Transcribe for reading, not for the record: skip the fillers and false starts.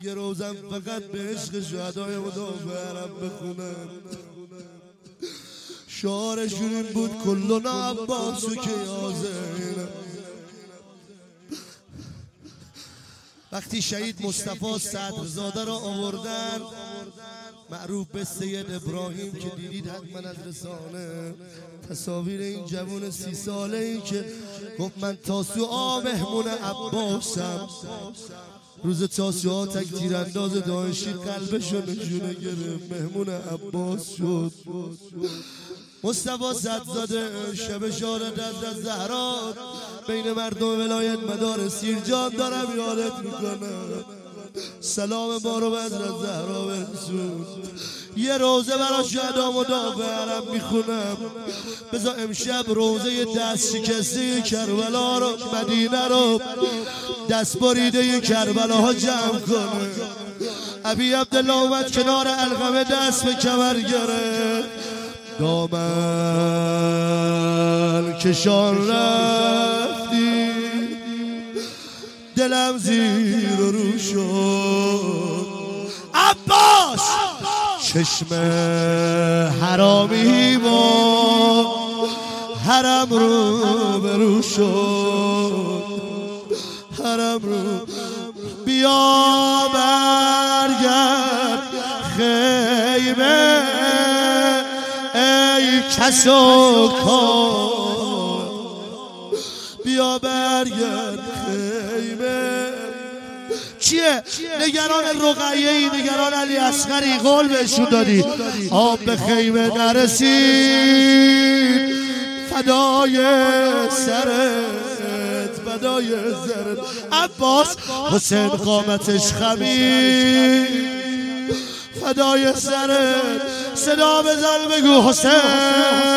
یه روزم فقط به عشق شهدای مدافع حرم بخونم. شعارشون این بود کلنا عباسو که یازینم. وقتی شهید مصطفی صدرزاده را آوردن، معروف به سید ابراهیم که دیدید حتما از رسانه، تصاویر این جوان 30 ساله ای که گفت من تاسوعا مهمون عباسم. روز تاسوعا تک تیرانداز داعشی قلبشو نشونه گرفت، مهمون عباس شد. مصطفی صدرزاده شب شهادت حضرت زهرا بین مردم ولایت مدار سیرجان دارم یادت میکنم. سلام ما رو به حضرت زهرا برسون. یه روزه برای شهدا مدافع حرم میخونم. بذار امشب روزه دست شکسته کربلا رو، مدینه رو، دست بریده کربلا ها جمع کنه. ابی عبدالله اومد کنار علقمه دست به کمر گرفت، دامن کشان رفتی، دلم زیر و رو شد. عباس چشم حرامی با حرم رو برو شد، حرم رو بیا برگرد خیمه ای کس و کار، بیا برگرد خیمه. چیه؟ نگران رقیه‌ای، نگران علی اصغری، قول بهشون دادی آب به خیمه نرسید، فدای سرت، فدای سرت. عباس حسین قامتش خمید، فدای سرت. صدا بزن بگو حسین،